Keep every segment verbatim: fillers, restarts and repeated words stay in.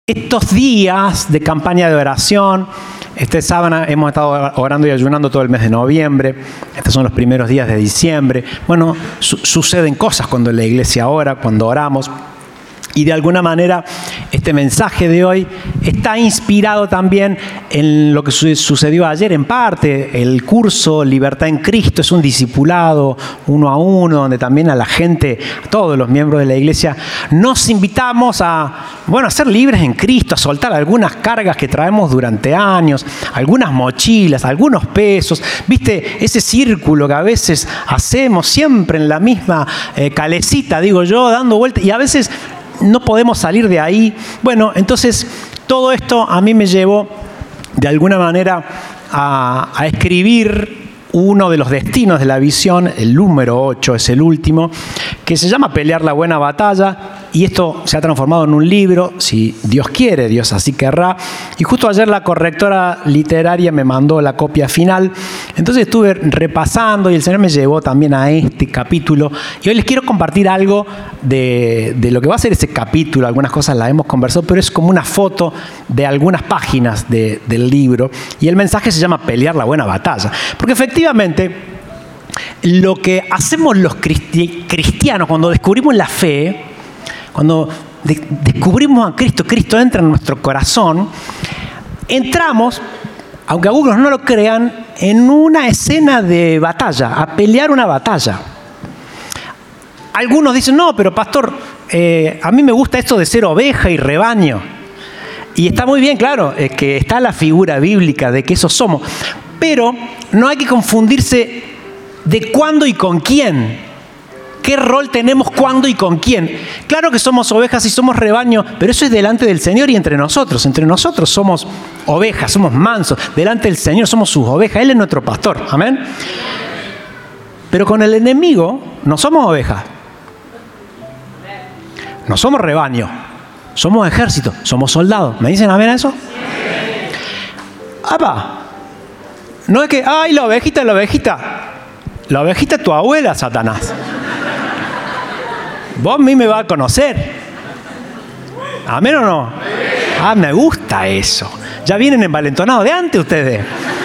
estos días de campaña de oración, esta sábana hemos estado orando y ayunando todo el mes de noviembre, estos son los primeros días de diciembre. Bueno, su- suceden cosas cuando la iglesia ora, cuando oramos. Y de alguna manera este mensaje de hoy está inspirado también en lo que su- sucedió ayer en parte. El curso Libertad en Cristo es un discipulado uno a uno, donde también a la gente, a todos los miembros de la iglesia, nos invitamos a, bueno, a ser libres en Cristo, a soltar algunas cargas que traemos durante años, algunas mochilas, algunos pesos. ¿Viste? Ese círculo que a veces hacemos siempre en la misma eh, calecita, digo yo, dando vueltas, y a veces no podemos salir de ahí. Bueno, entonces todo esto a mí me llevó de alguna manera a, a escribir uno de los destinos de la visión, el número ocho es el último, que se llama Pelear la buena batalla, y esto se ha transformado en un libro, si Dios quiere, Dios así querrá. Y justo ayer la correctora literaria me mandó la copia final, entonces estuve repasando y el Señor me llevó también a este capítulo, y hoy les quiero compartir algo de, de lo que va a ser ese capítulo. Algunas cosas las hemos conversado, pero es como una foto de algunas páginas de, del libro, y el mensaje se llama Pelear la buena batalla, porque efectivamente lo que hacemos los cristi- cristianos cuando descubrimos la fe, cuando de- descubrimos a Cristo, Cristo entra en nuestro corazón, entramos, aunque algunos no lo crean, en una escena de batalla, a pelear una batalla. Algunos dicen, no, pero pastor, eh, a mí me gusta esto de ser oveja y rebaño. Y está muy bien, claro, es que está la figura bíblica de que eso somos. Pero no hay que confundirse de cuándo y con quién. ¿Qué rol tenemos cuándo y con quién? Claro que somos ovejas y somos rebaño, pero eso es delante del Señor y entre nosotros. Entre nosotros somos ovejas, somos mansos. Delante del Señor somos sus ovejas. Él es nuestro pastor. Amén. Pero con el enemigo no somos ovejas. No somos rebaño. Somos ejército. Somos soldados. ¿Me dicen amén a eso? ¡Apa! No es que, ¡ay, la ovejita, la ovejita! La ovejita es tu abuela, Satanás. Vos a mí me vas a conocer. ¿Amén o no? Ah, me gusta eso. Ya vienen envalentonados de antes ustedes.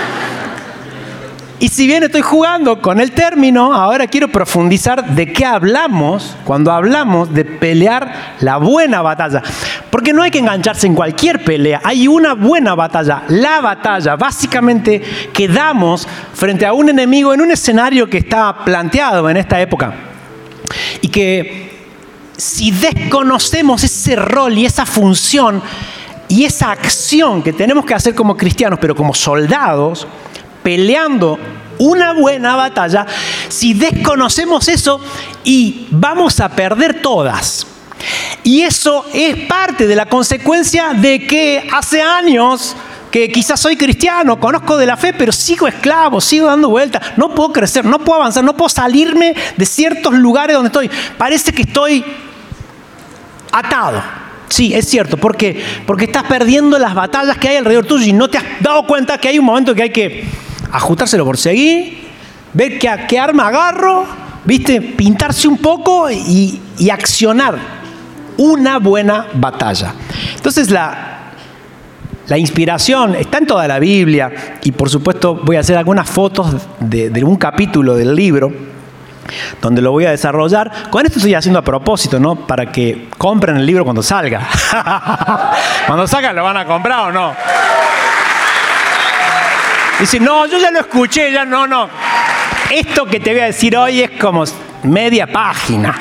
Y si bien estoy jugando con el término, ahora quiero profundizar de qué hablamos cuando hablamos de pelear la buena batalla. Porque no hay que engancharse en cualquier pelea. Hay una buena batalla, la batalla, básicamente, que damos frente a un enemigo en un escenario que está planteado en esta época. Y que si desconocemos ese rol y esa función y esa acción que tenemos que hacer como cristianos, pero como soldados, peleando una buena batalla, si desconocemos eso, y vamos a perder todas. Y eso es parte de la consecuencia de que hace años que quizás soy cristiano, conozco de la fe, pero sigo esclavo, sigo dando vueltas, no puedo crecer, no puedo avanzar, no puedo salirme de ciertos lugares donde estoy. Parece que estoy atado. Sí, es cierto. ¿Por qué? Porque estás perdiendo las batallas que hay alrededor tuyo y no te has dado cuenta que hay un momento que hay que ajustárselo por seguir, ver qué, qué arma agarro, ¿viste? Pintarse un poco y, y accionar una buena batalla. Entonces la... La inspiración está en toda la Biblia y por supuesto voy a hacer algunas fotos de, de un capítulo del libro donde lo voy a desarrollar. Con esto estoy haciendo a propósito, ¿no? Para que compren el libro cuando salga. Cuando salga, ¿lo van a comprar o no? Dice, no, yo ya lo escuché, ya no, no. Esto que te voy a decir hoy es como media página.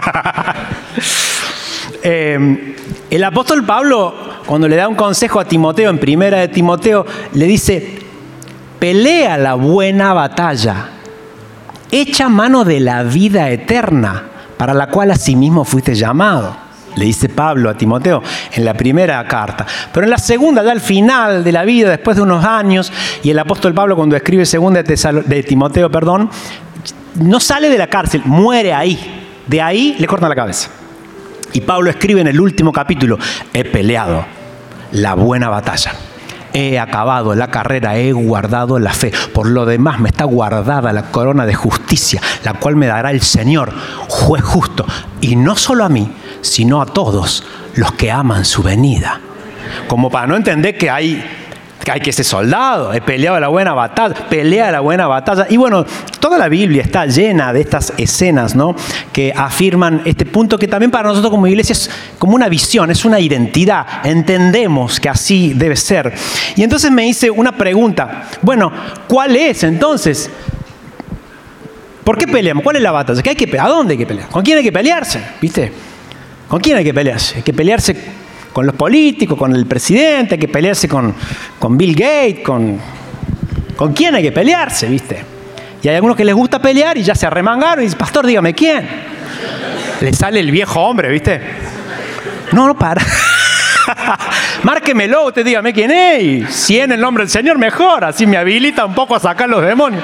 eh, el apóstol Pablo, cuando le da un consejo a Timoteo, en primera de Timoteo, le dice, pelea la buena batalla, echa mano de la vida eterna, para la cual asimismo fuiste llamado. Le dice Pablo a Timoteo en la primera carta. Pero en la segunda, ya al final de la vida, después de unos años, y el apóstol Pablo cuando escribe segunda de, Tesalo- de Timoteo, perdón, no sale de la cárcel, muere ahí. De ahí le cortan la cabeza. Y Pablo escribe en el último capítulo, he peleado la buena batalla. He acabado la carrera, he guardado la fe. Por lo demás me está guardada la corona de justicia, la cual me dará el Señor, juez justo. Y no solo a mí, sino a todos los que aman su venida. como para no entender que hay, que hay que ser soldado. He peleado la buena batalla, pelea la buena batalla. Y bueno, toda la Biblia está llena de estas escenas, ¿no?, que afirman este punto que también para nosotros como iglesia es como una visión, es una identidad. Entendemos que así debe ser. Y entonces me hice una pregunta. Bueno, ¿cuál es entonces? ¿Por qué peleamos? ¿Cuál es la batalla? ¿Qué hay que pelear? ¿A dónde hay que pelear? ¿Con quién hay que pelearse? ¿Viste? ¿Con quién hay que pelearse? Hay que pelearse con los políticos, con el presidente, hay que pelearse con, con Bill Gates, con... ¿Con quién hay que pelearse? ¿Viste? Y hay algunos que les gusta pelear y ya se arremangaron y dicen, pastor, dígame quién. Le sale el viejo hombre, ¿viste? No, no para. Márquemelo, usted dígame quién es. Y si en el nombre del Señor, mejor. Así me habilita un poco a sacar los demonios.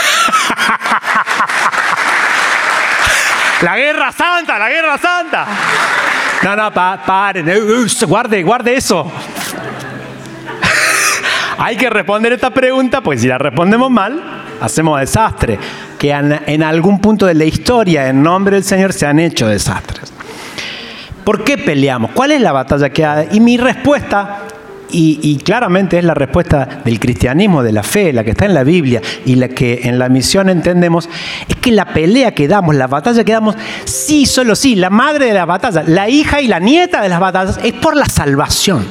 La guerra santa, la guerra santa. No, no, pa, paren. Guarde, guarde eso. Hay que responder esta pregunta, pues si la respondemos mal, hacemos desastre. Que en, en algún punto de la historia, en nombre del Señor, se han hecho desastres. ¿Por qué peleamos? ¿Cuál es la batalla que hay? Y mi respuesta, y, y claramente es la respuesta del cristianismo, de la fe, la que está en la Biblia y la que en la misión entendemos, es que la pelea que damos, la batalla que damos, sí, solo sí, la madre de la batalla, la hija y la nieta de las batallas, es por la salvación.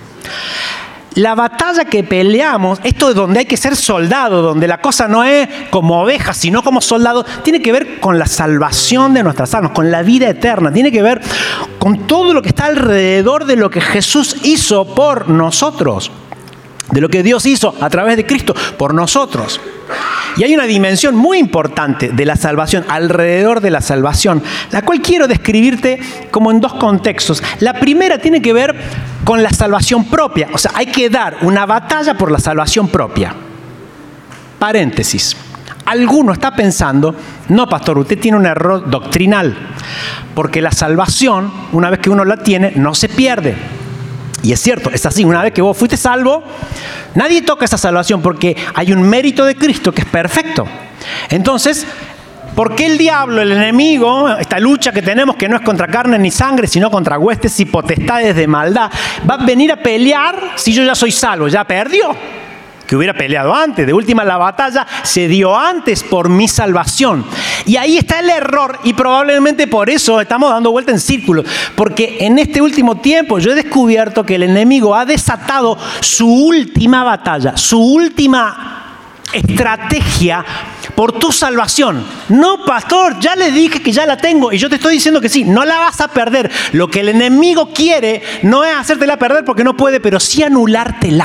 La batalla que peleamos, esto es donde hay que ser soldado, donde la cosa no es como oveja, sino como soldado, tiene que ver con la salvación de nuestras almas, con la vida eterna, tiene que ver con todo lo que está alrededor de lo que Jesús hizo por nosotros, de lo que Dios hizo a través de Cristo por nosotros. Y hay una dimensión muy importante de la salvación, alrededor de la salvación, la cual quiero describirte como en dos contextos. La primera tiene que ver con la salvación propia. O sea, hay que dar una batalla por la salvación propia. Paréntesis. Alguno está pensando, no, pastor, usted tiene un error doctrinal, porque la salvación, una vez que uno la tiene, no se pierde. Y es cierto, es así. Una vez que vos fuiste salvo, nadie toca esa salvación porque hay un mérito de Cristo que es perfecto. Entonces, ¿por qué el diablo, el enemigo, esta lucha que tenemos que no es contra carne ni sangre, sino contra huestes y potestades de maldad, va a venir a pelear si yo ya soy salvo? Ya perdió. Que hubiera peleado antes. De última, la batalla se dio antes por mi salvación. Y ahí está el error, y probablemente por eso estamos dando vuelta en círculos. Porque en este último tiempo yo he descubierto que el enemigo ha desatado su última batalla, su última estrategia por tu salvación. No, pastor, ya le dije que ya la tengo y yo te estoy diciendo que sí, no la vas a perder. Lo que el enemigo quiere no es hacértela perder porque no puede, pero sí anulártela.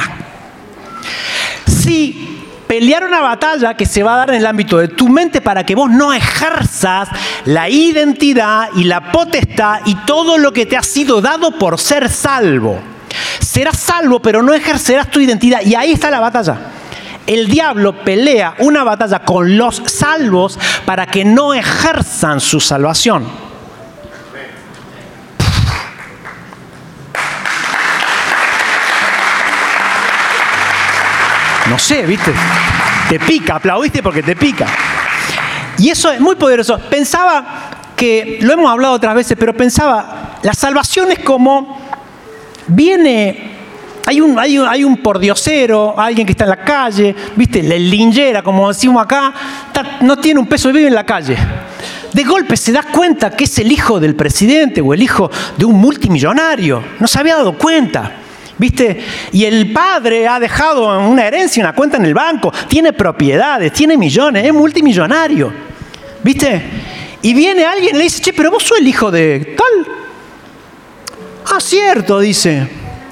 Sí, pelear una batalla que se va a dar en el ámbito de tu mente para que vos no ejerzas la identidad y la potestad y todo lo que te ha sido dado por ser salvo. Serás salvo, pero no ejercerás tu identidad. Y ahí está la batalla. El diablo pelea una batalla con los salvos para que no ejerzan su salvación. No sé, ¿viste? Te pica, aplaudiste porque te pica. Y eso es muy poderoso. Pensaba que, lo hemos hablado otras veces, pero pensaba, la salvación es como, viene, hay un, hay un, hay un pordiosero, alguien que está en la calle, ¿viste? El linchera, como decimos acá, está, no tiene un peso y vive en la calle. De golpe se da cuenta que es el hijo del presidente o el hijo de un multimillonario. No se había dado cuenta. ¿Viste? Y el padre ha dejado una herencia, una cuenta en el banco, tiene propiedades, tiene millones, es multimillonario. ¿Viste? Y viene alguien y le dice, che, pero vos sos el hijo de tal. Ah, cierto, dice.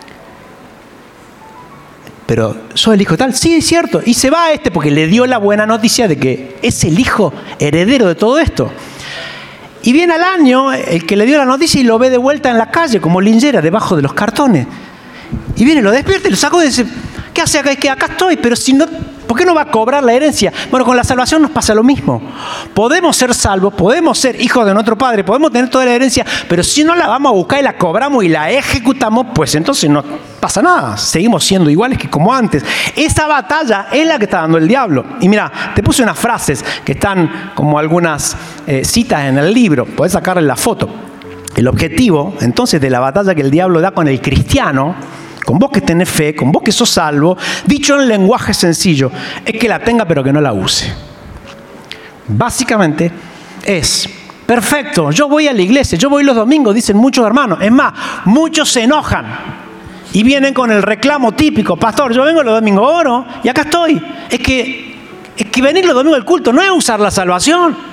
Pero sos el hijo de tal. Sí, es cierto. Y se va a este porque le dio la buena noticia de que es el hijo heredero de todo esto. Y viene al año el que le dio la noticia y lo ve de vuelta en la calle como linchera debajo de los cartones. Y viene, lo despierta y lo saca y dice, ¿qué hace acá? Es que acá estoy, pero si no, ¿por qué no va a cobrar la herencia? Bueno, con la salvación nos pasa lo mismo. Podemos ser salvos, podemos ser hijos de nuestro Padre, podemos tener toda la herencia, pero si no la vamos a buscar y la cobramos y la ejecutamos, pues entonces no pasa nada. Seguimos siendo iguales que como antes. Esa batalla es la que está dando el diablo. Y mira, te puse unas frases que están como algunas eh, citas en el libro. Podés sacarle la foto. El objetivo, entonces, de la batalla que el diablo da con el cristiano, con vos que tenés fe, con vos que sos salvo, dicho en lenguaje sencillo, es que la tenga pero que no la use. Básicamente es, perfecto, yo voy a la iglesia, yo voy los domingos, dicen muchos hermanos. Es más, muchos se enojan y vienen con el reclamo típico, pastor, yo vengo los domingos, oro y acá estoy. Es que, es que venir los domingos al culto no es usar la salvación.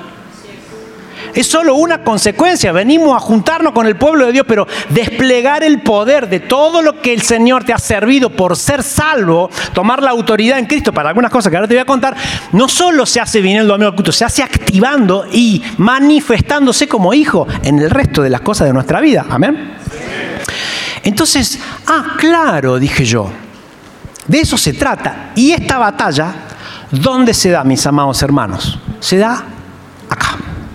Es solo una consecuencia. Venimos a juntarnos con el pueblo de Dios, pero desplegar el poder de todo lo que el Señor te ha servido por ser salvo, tomar la autoridad en Cristo para algunas cosas que ahora te voy a contar, no solo se hace viniendo el domingo al culto, se hace activando y manifestándose como hijo en el resto de las cosas de nuestra vida. Amén. Entonces, ah, claro, dije yo, de eso se trata. Y esta batalla, ¿dónde se da, mis amados hermanos? Se da acá.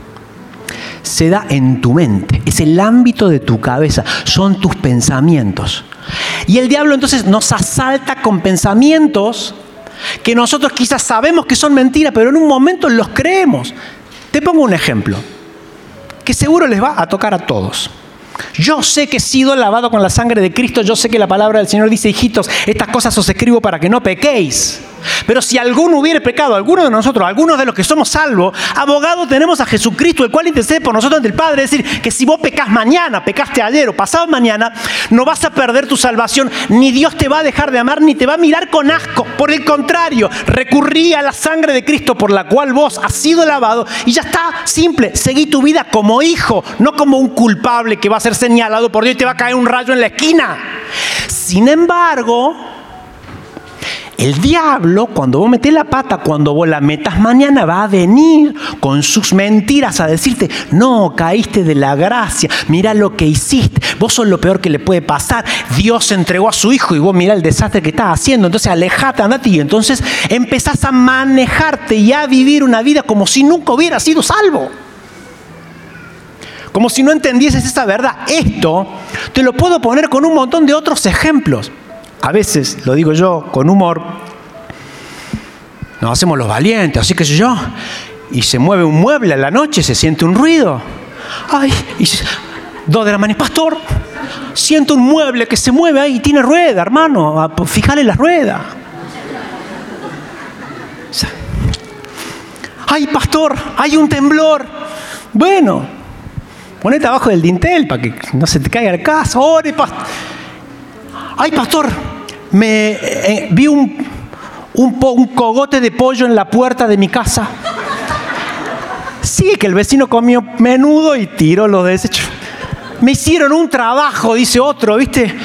Se da en tu mente, es el ámbito de tu cabeza, son tus pensamientos. Y el diablo entonces nos asalta con pensamientos que nosotros quizás sabemos que son mentiras, pero en un momento los creemos. Te pongo un ejemplo, que seguro les va a tocar a todos. Yo sé que he sido lavado con la sangre de Cristo, yo sé que la palabra del Señor dice, hijitos, estas cosas os escribo para que no pequéis. Pero si alguno hubiere pecado, alguno de nosotros, algunos de los que somos salvos, abogado tenemos a Jesucristo, el cual intercede por nosotros ante el Padre. Es decir, que si vos pecás mañana, pecaste ayer o pasado mañana, no vas a perder tu salvación, ni Dios te va a dejar de amar, ni te va a mirar con asco. Por el contrario, recurrí a la sangre de Cristo por la cual vos has sido lavado y ya está, simple, seguí tu vida como hijo, no como un culpable que va a ser señalado por Dios y te va a caer un rayo en la esquina. Sin embargo, el diablo, cuando vos metés la pata, cuando vos la metas mañana, va a venir con sus mentiras a decirte, no, caíste de la gracia, mirá lo que hiciste, vos sos lo peor que le puede pasar, Dios entregó a su hijo y vos mirá el desastre que estás haciendo, entonces alejate, andate, y entonces empezás a manejarte y a vivir una vida como si nunca hubieras sido salvo. Como si no entendieses esa verdad. Esto te lo puedo poner con un montón de otros ejemplos. A veces, lo digo yo con humor, nos hacemos los valientes, así que yo, y se mueve un mueble a la noche, se siente un ruido. Ay, y se, dos de la mañana, pastor, siento un mueble que se mueve ahí y tiene rueda, hermano, fíjale la rueda. Ay, pastor, hay un temblor. Bueno, ponete abajo del dintel para que no se te caiga el caso. Ore, pastor. Ay, pastor, me eh, vi un, un, po, un cogote de pollo en la puerta de mi casa. Sí, que el vecino comió menudo y tiró los desechos. Me hicieron un trabajo, dice otro, ¿viste?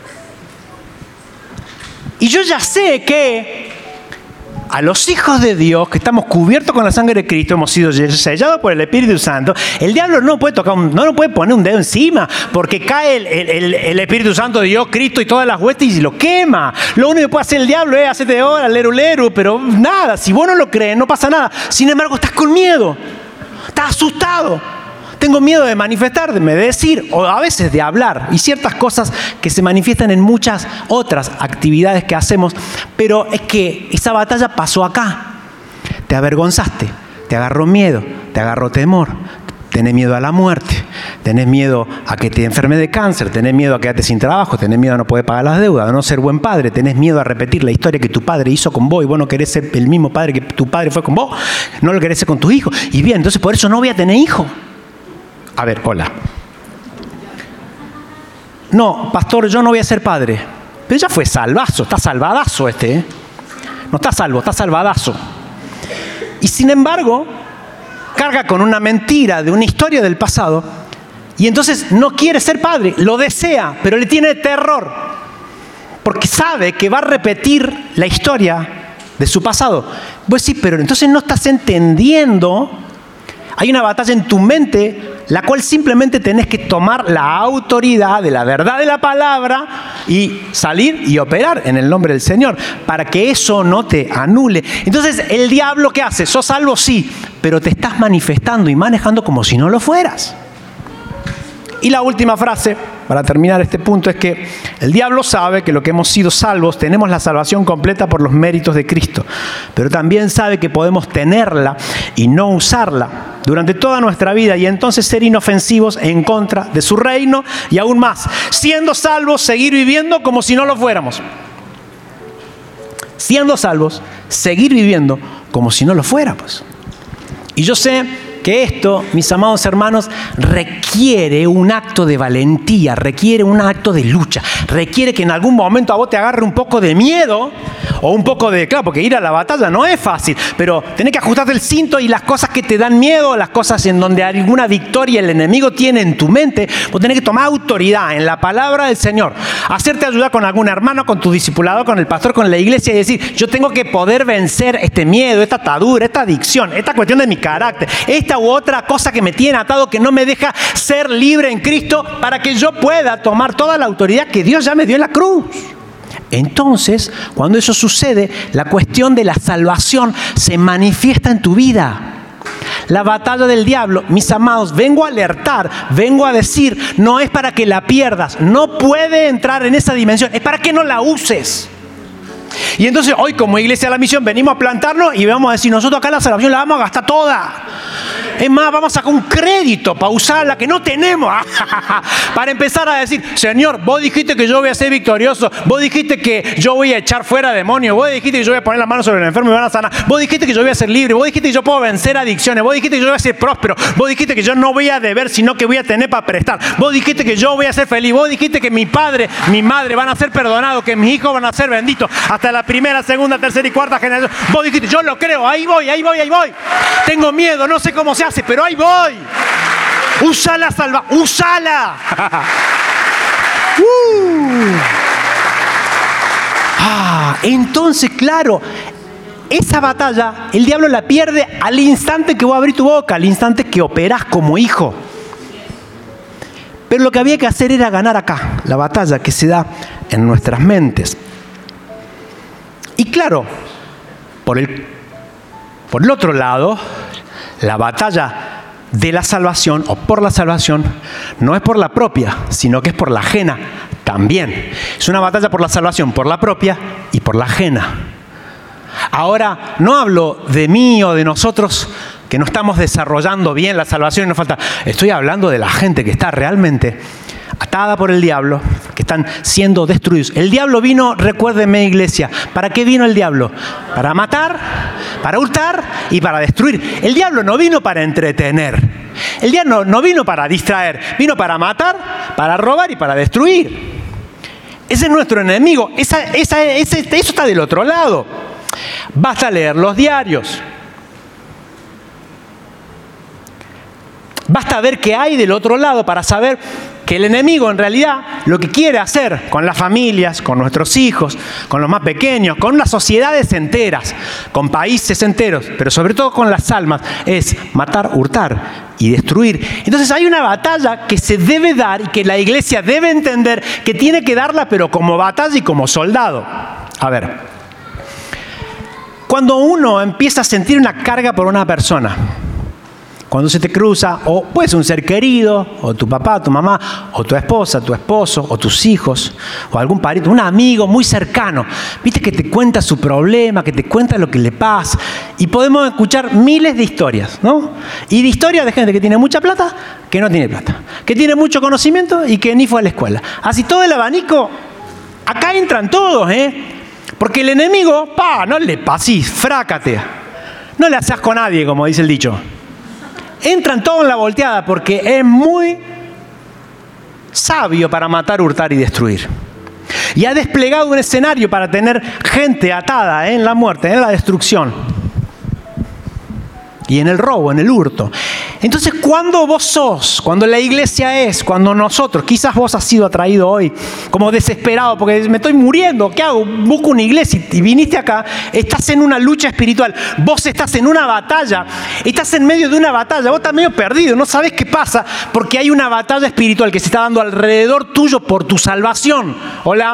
Y yo ya sé que a los hijos de Dios, que estamos cubiertos con la sangre de Cristo, hemos sido sellados por el Espíritu Santo, el diablo no puede tocar, un, no nos puede poner un dedo encima, porque cae el, el, el Espíritu Santo de Dios, Cristo y todas las huestes y lo quema. Lo único que puede hacer el diablo es hacerte de hora, leru leru, pero nada, si vos no lo crees, no pasa nada. Sin embargo, estás con miedo, estás asustado. Tengo miedo de manifestarme, de decir, o a veces de hablar, y ciertas cosas que se manifiestan en muchas otras actividades que hacemos, pero es que esa batalla pasó acá. Te avergonzaste, te agarró miedo, te agarró temor, tenés miedo a la muerte, tenés miedo a que te enfermes de cáncer, tenés miedo a quedarte sin trabajo, tenés miedo a no poder pagar las deudas, a no ser buen padre, tenés miedo a repetir la historia que tu padre hizo con vos y vos no querés ser el mismo padre que tu padre fue con vos, no lo querés ser con tus hijos. Y bien, entonces por eso no voy a tener hijos. A ver, hola. No, pastor, yo no voy a ser padre. Pero ya fue salvazo, está salvadazo este, ¿eh? No está salvo, está salvadazo. Y sin embargo, carga con una mentira de una historia del pasado y entonces no quiere ser padre, lo desea, pero le tiene terror. Porque sabe que va a repetir la historia de su pasado. Pues sí, pero entonces no estás entendiendo. Hay una batalla en tu mente, la cual simplemente tenés que tomar la autoridad de la verdad de la palabra y salir y operar en el nombre del Señor, para que eso no te anule. Entonces, ¿el diablo qué hace? ¿Sos salvo? Sí, pero te estás manifestando y manejando como si no lo fueras. Y la última frase, para terminar este punto, es que el diablo sabe que lo que hemos sido salvos, tenemos la salvación completa por los méritos de Cristo, pero también sabe que podemos tenerla y no usarla durante toda nuestra vida y entonces ser inofensivos en contra de su reino y aún más, siendo salvos, seguir viviendo como si no lo fuéramos. Siendo salvos, seguir viviendo como si no lo fuéramos. Y yo sé que esto, mis amados hermanos, requiere un acto de valentía, requiere un acto de lucha, requiere que en algún momento a vos te agarre un poco de miedo o un poco de, claro, porque ir a la batalla no es fácil, pero tenés que ajustarte el cinto y las cosas que te dan miedo, las cosas en donde alguna victoria el enemigo tiene en tu mente, vos tenés que tomar autoridad en la palabra del Señor, hacerte ayudar con algún hermano, con tu discipulado, con el pastor, con la iglesia y decir, yo tengo que poder vencer este miedo, esta atadura, esta adicción, esta cuestión de mi carácter, esta u otra cosa que me tiene atado, que no me deja ser libre en Cristo para que yo pueda tomar toda la autoridad que Dios ya me dio en la cruz. Entonces, cuando eso sucede, la cuestión de la salvación se manifiesta en tu vida. La batalla del diablo, mis amados, vengo a alertar, vengo a decir, no es para que la pierdas, no puede entrar en esa dimensión, es para que no la uses. Y entonces hoy como Iglesia de la Misión venimos a plantarnos y vamos a decir, nosotros acá la salvación la vamos a gastar toda. Es más, vamos a sacar un crédito para usarla que no tenemos. Para empezar a decir, Señor, vos dijiste que yo voy a ser victorioso. Vos dijiste que yo voy a echar fuera demonios. Vos dijiste que yo voy a poner la mano sobre el enfermo y me van a sanar. Vos dijiste que yo voy a ser libre. Vos dijiste que yo puedo vencer adicciones. Vos dijiste que yo voy a ser próspero. Vos dijiste que yo no voy a deber, sino que voy a tener para prestar. Vos dijiste que yo voy a ser feliz. Vos dijiste que mi padre, mi madre van a ser perdonados, que mis hijos van a ser benditos hasta la primera, segunda, tercera y cuarta generación. Vos dijiste, yo lo creo, ahí voy, ahí voy, ahí voy. Tengo miedo, no sé cómo se hace, pero ahí voy. Úsala, salva, úsala. uh. ah, entonces, claro, esa batalla, el diablo la pierde al instante que vos abrís tu boca, al instante que operás como hijo. Pero lo que había que hacer era ganar acá, la batalla que se da en nuestras mentes. Y claro, por el, por el otro lado, la batalla de la salvación o por la salvación no es por la propia, sino que es por la ajena también. Es una batalla por la salvación, por la propia y por la ajena. Ahora, no hablo de mí o de nosotros que no estamos desarrollando bien la salvación y nos falta. Estoy hablando de la gente que está realmente atada por el diablo, que están siendo destruidos. El diablo vino, recuérdenme, iglesia, ¿para qué vino el diablo? Para matar, para hurtar y para destruir. El diablo no vino para entretener. El diablo no vino para distraer, vino para matar, para robar y para destruir. Ese es nuestro enemigo. Esa, esa, ese, eso está del otro lado. Basta leer los diarios. Basta ver qué hay del otro lado para saber que el enemigo en realidad lo que quiere hacer con las familias, con nuestros hijos, con los más pequeños, con las sociedades enteras, con países enteros, pero sobre todo con las almas, es matar, hurtar y destruir. Entonces hay una batalla que se debe dar y que la iglesia debe entender que tiene que darla, pero como batalla y como soldado. A ver, cuando uno empieza a sentir una carga por una persona, cuando se te cruza, o puede ser un ser querido, o tu papá, tu mamá, o tu esposa, tu esposo, o tus hijos, o algún pariente, un amigo muy cercano, viste que te cuenta su problema, que te cuenta lo que le pasa, y podemos escuchar miles de historias, ¿no? Y de historias de gente que tiene mucha plata, que no tiene plata, que tiene mucho conocimiento y que ni fue a la escuela. Así todo el abanico, acá entran todos, ¿eh? Porque el enemigo, pa, no le pasís, frácate, no le haces con nadie, como dice el dicho. Entran todos en la volteada porque es muy sabio para matar, hurtar y destruir. Y ha desplegado un escenario para tener gente atada en la muerte, en la destrucción. Y en el robo, en el hurto. Entonces, cuando vos sos, cuando la iglesia es, cuando nosotros, quizás vos has sido atraído hoy como desesperado porque me estoy muriendo, ¿qué hago? Busco una iglesia y viniste acá, estás en una lucha espiritual, vos estás en una batalla, estás en medio de una batalla, vos estás medio perdido, no sabés qué pasa porque hay una batalla espiritual que se está dando alrededor tuyo por tu salvación. Hola.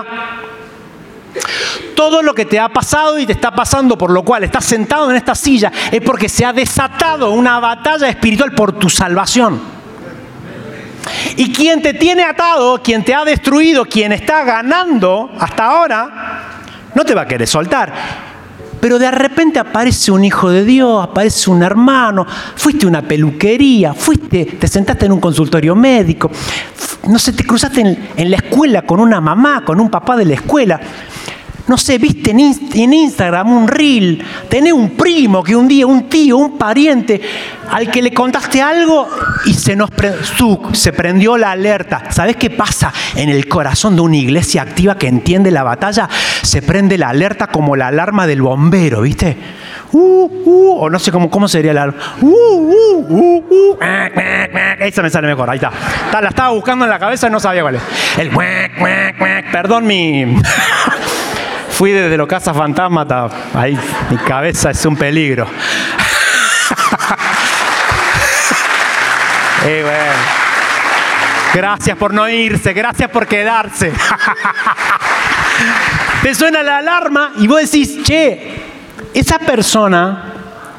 Todo lo que te ha pasado y te está pasando, por lo cual estás sentado en esta silla, es porque se ha desatado una batalla espiritual por tu salvación. Y quien te tiene atado, quien te ha destruido, quien está ganando hasta ahora, no te va a querer soltar. Pero de repente aparece un hijo de Dios, aparece un hermano, fuiste a una peluquería, fuiste, te sentaste en un consultorio médico, no sé, te cruzaste en, en la escuela con una mamá, con un papá de la escuela. No sé, viste en, en Instagram un reel, tenés un primo que un día, un tío, un pariente, al que le contaste algo y se nos pre, su, se prendió la alerta. ¿Sabés qué pasa en el corazón de una iglesia activa que entiende la batalla? Se prende la alerta como la alarma del bombero, ¿viste? Uh, uh, o no sé cómo, cómo sería la alarma. Uh, uh, uh, uh. Esa me sale mejor, ahí está. La estaba buscando en la cabeza y no sabía cuál es. El perdón mi... Fui desde los cazafantasmas hasta ahí, mi cabeza es un peligro. eh, bueno. Gracias por no irse, gracias por quedarse. Te suena la alarma y vos decís, che, esa persona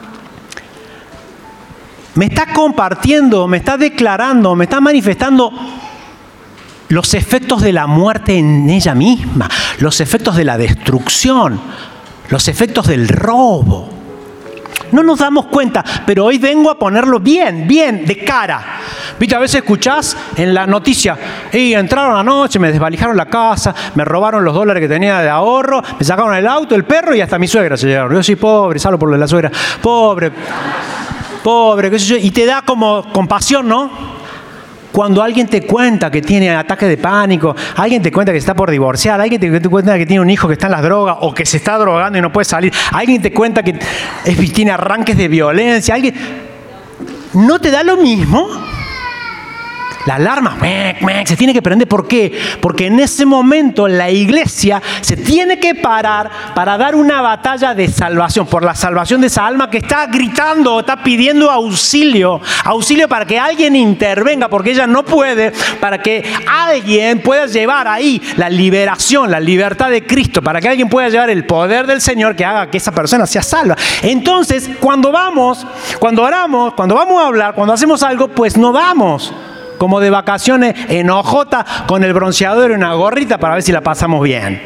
me está compartiendo, me está declarando, me está manifestando los efectos de la muerte en ella misma, los efectos de la destrucción, los efectos del robo. No nos damos cuenta, pero hoy vengo a ponerlo bien, bien, de cara. Viste, a veces escuchás en la noticia, y entraron anoche, me desvalijaron la casa, me robaron los dólares que tenía de ahorro, me sacaron el auto, el perro y hasta mi suegra se llegaron. Yo soy pobre, salvo por lo de la suegra. Pobre, pobre, qué sé yo. Y te da como compasión, ¿no? Cuando alguien te cuenta que tiene ataque de pánico, alguien te cuenta que está por divorciar, alguien te cuenta que tiene un hijo que está en las drogas o que se está drogando y no puede salir, alguien te cuenta que es, tiene arranques de violencia, alguien... ¿No te da lo mismo? La alarma se tiene que prender. ¿Por qué? Porque en ese momento la iglesia se tiene que parar para dar una batalla de salvación, por la salvación de esa alma que está gritando, está pidiendo auxilio, auxilio para que alguien intervenga, porque ella no puede, para que alguien pueda llevar ahí la liberación, la libertad de Cristo, para que alguien pueda llevar el poder del Señor que haga que esa persona sea salva. Entonces, cuando vamos, cuando oramos, cuando vamos a hablar, cuando hacemos algo, pues no vamos como de vacaciones en hojota con el bronceador y una gorrita para ver si la pasamos bien.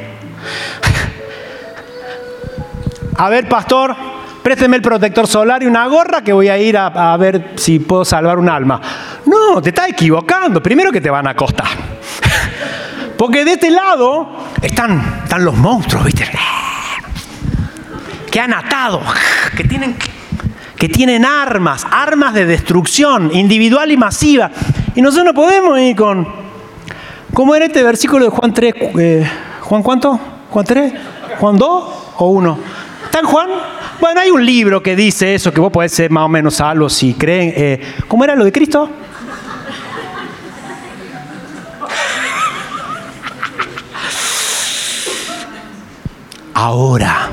A ver, pastor, présteme el protector solar y una gorra que voy a ir a, a ver si puedo salvar un alma. No, te estás equivocando. Primero que te van a acostar. Porque de este lado están, están los monstruos, ¿viste? Que han atado, que tienen... que tienen armas, armas de destrucción individual y masiva. Y nosotros no podemos ir con... ¿Cómo era este versículo de Juan tres? Eh, ¿Juan cuánto? ¿Juan tres? ¿Juan dos o uno? ¿Está en Juan? Bueno, hay un libro que dice eso, que vos podés ser más o menos salvo si creen... Eh, ¿Cómo era lo de Cristo? Ahora...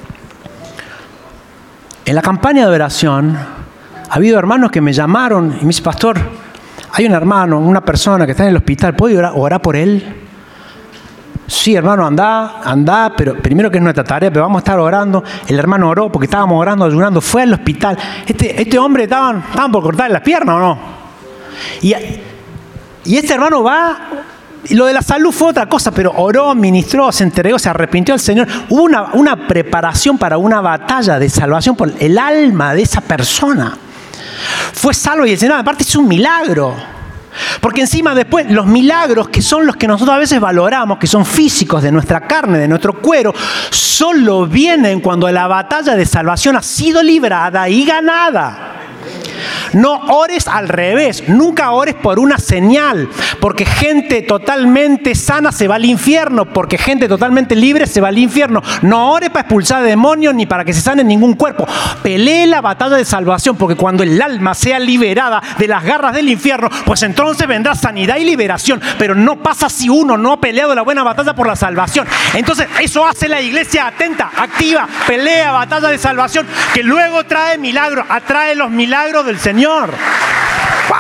En la campaña de oración ha habido hermanos que me llamaron y me dicen, pastor, hay un hermano, una persona que está en el hospital, ¿puedo orar, orar por él? Sí, hermano, anda, anda, pero primero que es nuestra tarea, pero vamos a estar orando. El hermano oró porque estábamos orando, ayunando, fue al hospital. Este, este hombre estaban, estaban por cortarle las piernas, ¿o no? Y, y este hermano va... Y lo de la salud fue otra cosa, pero oró, ministró, se entregó, se arrepintió al Señor. Hubo una, una preparación para una batalla de salvación por el alma de esa persona. Fue salvo y el Señor, aparte, es un milagro. Porque encima después los milagros, que son los que nosotros a veces valoramos, que son físicos de nuestra carne, de nuestro cuero, solo vienen cuando la batalla de salvación ha sido librada y ganada. No ores al revés, nunca ores por una señal, porque gente totalmente sana se va al infierno, porque gente totalmente libre se va al infierno. No ores para expulsar demonios ni para que se sane ningún cuerpo. Pelee la batalla de salvación, porque cuando el alma sea liberada de las garras del infierno, pues entonces vendrá sanidad y liberación. Pero no pasa si uno no ha peleado la buena batalla por la salvación. Entonces eso hace la iglesia atenta, activa, pelea batalla de salvación, que luego trae milagros, atrae los milagros del Señor. ¡Wow!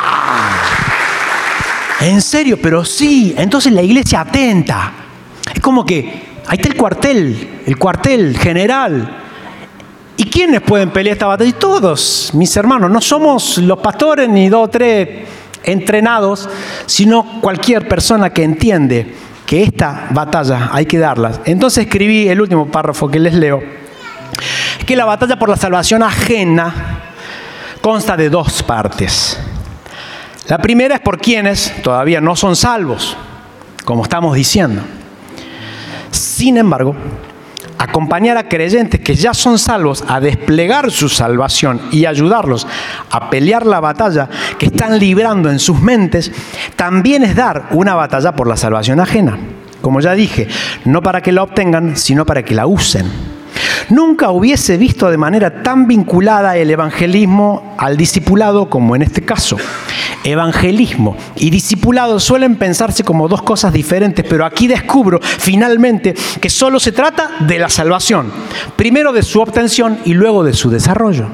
En serio, pero sí. Entonces la iglesia atenta. Es como que ahí está el cuartel, el cuartel general. ¿Y quiénes pueden pelear esta batalla? Y todos, mis hermanos. No somos los pastores ni dos o tres entrenados, sino cualquier persona que entiende que esta batalla hay que darla. Entonces escribí el último párrafo que les leo, que la batalla por la salvación ajena consta de dos partes. La primera es por quienes todavía no son salvos, como estamos diciendo. Sin embargo, acompañar a creyentes que ya son salvos a desplegar su salvación y ayudarlos a pelear la batalla que están librando en sus mentes, también es dar una batalla por la salvación ajena. Como ya dije, no para que la obtengan, sino para que la usen. Nunca hubiese visto de manera tan vinculada el evangelismo al discipulado como en este caso. Evangelismo y discipulado suelen pensarse como dos cosas diferentes, pero aquí descubro finalmente que solo se trata de la salvación. Primero de su obtención y luego de su desarrollo.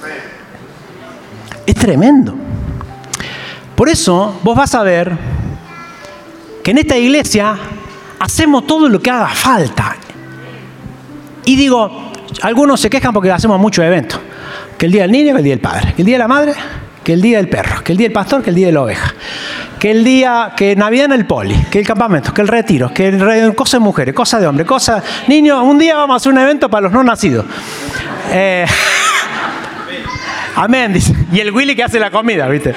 Es tremendo. Por eso vos vas a ver que en esta iglesia hacemos todo lo que haga falta. Y digo, algunos se quejan porque hacemos muchos eventos. Que el día del niño, que el día del padre. Que el día de la madre, que el día del perro. Que el día del pastor, que el día de la oveja. Que el día, que Navidad en el poli. Que el campamento, que el retiro. Que el re, cosa de mujeres, cosa de hombres, cosa... Niños, un día vamos a hacer un evento para los no nacidos. Eh, amén, dice. Y el Willy que hace la comida, ¿viste?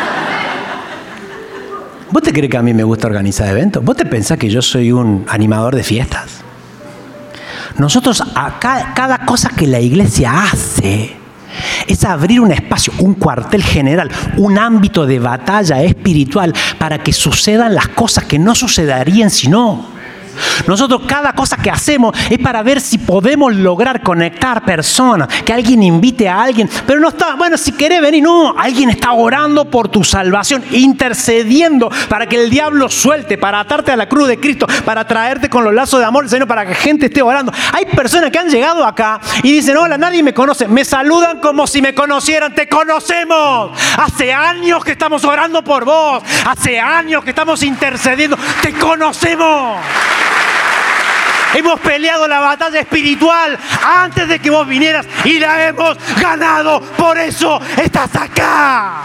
¿Vos te crees que a mí me gusta organizar eventos? ¿Vos te pensás que yo soy un animador de fiestas? Nosotros, acá, cada cosa que la iglesia hace es abrir un espacio, un cuartel general, un ámbito de batalla espiritual para que sucedan las cosas que no sucederían si no. Nosotros cada cosa que hacemos es para ver si podemos lograr conectar personas, que alguien invite a alguien, pero no está, bueno, si querés venir, no, alguien está orando por tu salvación, intercediendo para que el diablo suelte, para atarte a la cruz de Cristo, para traerte con los lazos de amor del Señor, para que gente esté orando. Hay personas que han llegado acá y dicen, hola, nadie me conoce, me saludan como si me conocieran, te conocemos, hace años que estamos orando por vos, hace años que estamos intercediendo, te conocemos. Hemos peleado la batalla espiritual antes de que vos vinieras y la hemos ganado. Por eso estás acá.